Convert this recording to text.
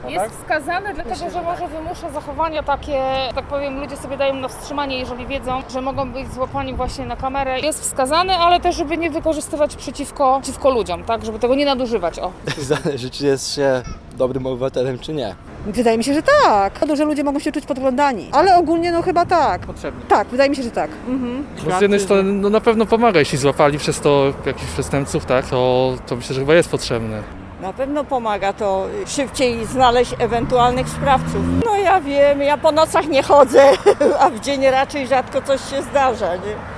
Jest wskazany dlatego, że może wymusza zachowania takie, tak powiem, ludzie sobie dają na wstrzymanie, jeżeli wiedzą, że mogą być złapani właśnie na kamerę. Jest wskazany, ale też, żeby nie wykorzystywać przeciwko ludziom, tak? Żeby tego nie nadużywać, o. Zależy, czy jest się dobrym obywatelem, czy nie. Wydaje mi się, że tak. Że ludzie mogą się czuć podglądani. Ale ogólnie no chyba tak. Potrzebny. Tak, wydaje mi się, że tak. No z jednej strony no na pewno pomaga, jeśli złapali przez to jakichś przestępców, tak, to myślę, że chyba jest potrzebny. Na pewno pomaga to szybciej znaleźć ewentualnych sprawców. No ja wiem, ja po nocach nie chodzę, a w dzień raczej rzadko coś się zdarza, nie?